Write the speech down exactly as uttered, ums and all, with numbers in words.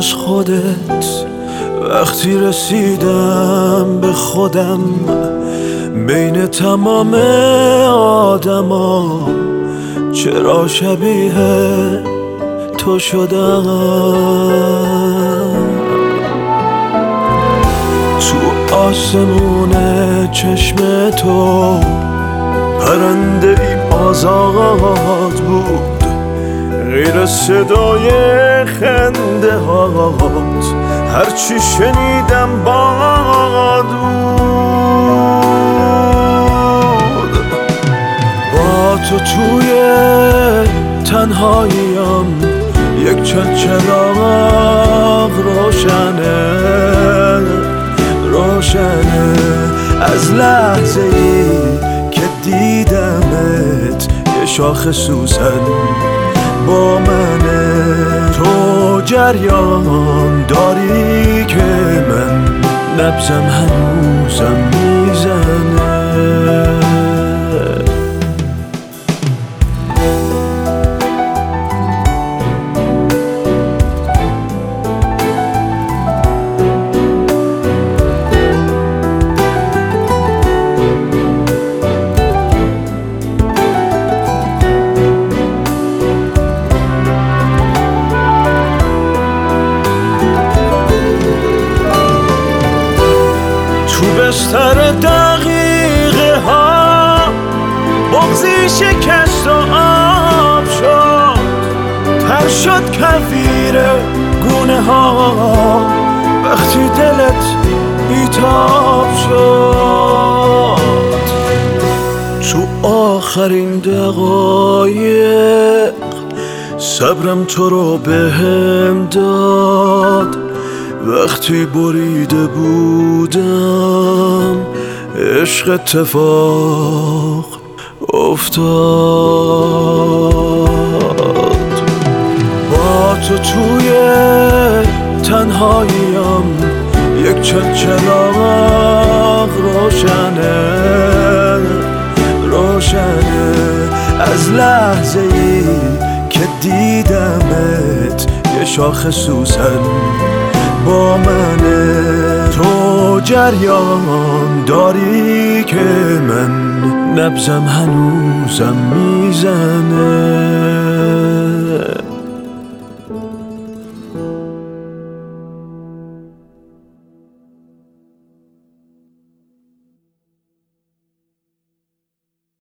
جز خودت. وقتی رسیدم به خودم بین تمام آدما، چرا شبیه تو شدم. تو آسمون چشم تو پرنده ای آزاد بود، غیر صدای خنده هات هرچی شنیدم باد بود. با تو توی تنهاییم یک چل چراغ روشنه روشنه از لحظه ای که دیدمت یه شاخ سوسن با منه. تو جریان داری که من نبضم هنوزم میزنه. تو بستر دقیقه ها بغضی شکست و آب شد، تر شد کفیر گونه ها وقتی دلت بیتاب شد. تو آخرین دقایق صبرم تو رو بهم داد، وقتی بریده بودم عشق اتفاق افتاد. با تو توی تنهاییم یک چل چراغ روشنه روشنه از لحظه ای که دیدمت یه شاخ سوسن با منه. تو جریان داری که من نبضم هنوزم میزنه.